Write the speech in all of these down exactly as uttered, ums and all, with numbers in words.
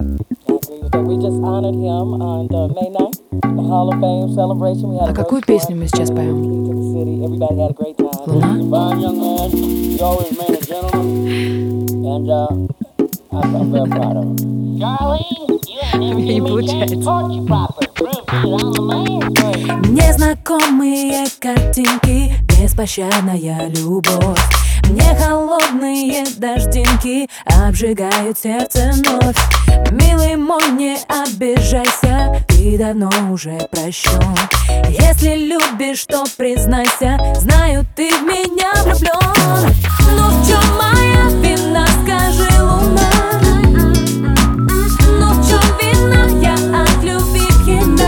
We just honored him on uh, May ninth, the Hall of Fame celebration. We had А a какую great песню мы сейчас поем? to the city. Everybody had a great time. Луна? Fine young man. He always remained a gentleman. And uh, I'm, I'm very proud of him. Darling, you ain't never Не given me a chance to получается. court you proper. Prove that I'm the man for you. Незнакомые картинки, беспощадная любовь. Мне холодные дождинки обжигают сердце вновь. Милый мой, не обижайся, ты давно уже прощен. Если любишь, то признайся, знаю, ты в меня влюблен. Но в чем моя вина, скажи, луна? Но в чем вина я от любви пьяна?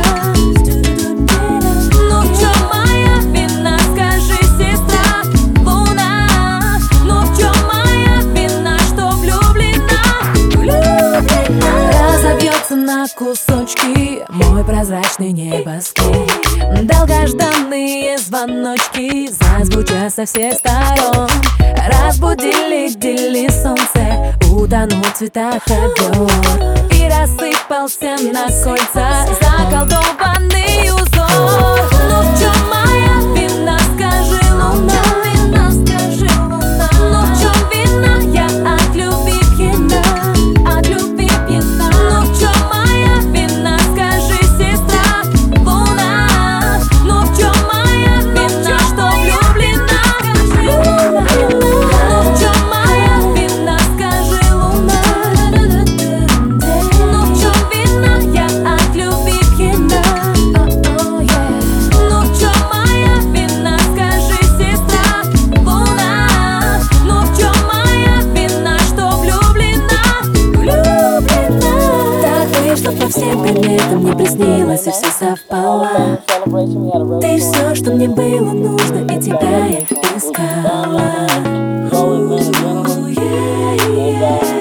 Ну в чем моя вина, скажи, сестра, луна? Ну в чем моя вина, что влюблена? Влюблена. Разобьется на кусочки мой прозрачный небоскреб. Долгожданные звоночки зазвучат со всех сторон. Разбудили, дели солнце, утонул в цветах ковер и рассыпался на кольца заколдованный узор. Ну в чем моя вина, скажи, луна? Ну в чем вина я от любви пьяна? От любви пьяна. Ну в чем моя вина, скажи, сестра, луна? Ну в чем моя вина, что влюблена? Ну в чем моя вина, скажи, луна? Ну в чем вина я от любви пьяна? Ну в чем моя вина, скажи, сестра, луна? Ну в чем моя вина, что влюблена? Влюблена. Так вышло по всем приметам, мне приснилось и все совпало. Celebration, we had a really Ты все, что мне было нужно, и тебя я искала. He's always been a gentleman. Yeah, yeah.